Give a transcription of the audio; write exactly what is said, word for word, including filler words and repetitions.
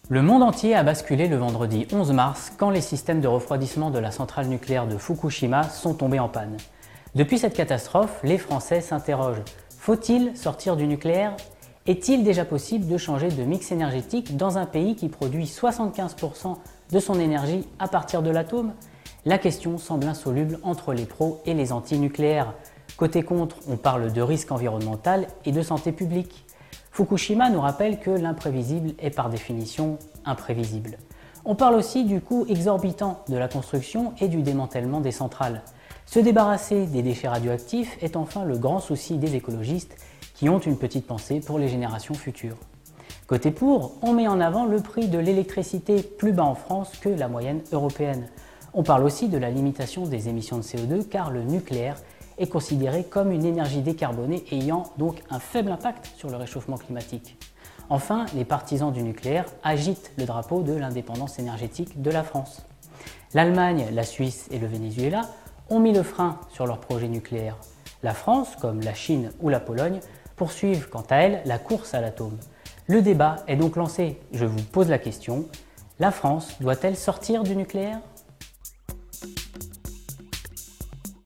Le monde entier a basculé le vendredi onze mars quand les systèmes de refroidissement de la centrale nucléaire de Fukushima sont tombés en panne. Depuis cette catastrophe, les Français s'interrogent. Faut-il sortir du nucléaire? Est-il déjà possible de changer de mix énergétique dans un pays qui produit soixante-quinze pour cent de son énergie à partir de l'atome? La question semble insoluble entre les pros et les anti-nucléaires. Côté contre, on parle de risque environnemental et de santé publique. Fukushima nous rappelle que l'imprévisible est par définition imprévisible. On parle aussi du coût exorbitant de la construction et du démantèlement des centrales. Se débarrasser des déchets radioactifs est enfin le grand souci des écologistes qui ont une petite pensée pour les générations futures. Côté pour, on met en avant le prix de l'électricité plus bas en France que la moyenne européenne. On parle aussi de la limitation des émissions de C O deux car le nucléaire est considéré comme une énergie décarbonée ayant donc un faible impact sur le réchauffement climatique. Enfin, les partisans du nucléaire agitent le drapeau de l'indépendance énergétique de la France. L'Allemagne, la Suisse et le Venezuela ont mis le frein sur leurs projets nucléaires. La France, comme la Chine ou la Pologne, poursuivent quant à elles la course à l'atome. Le débat est donc lancé. Je vous pose la question, la France doit-elle sortir du nucléaire ?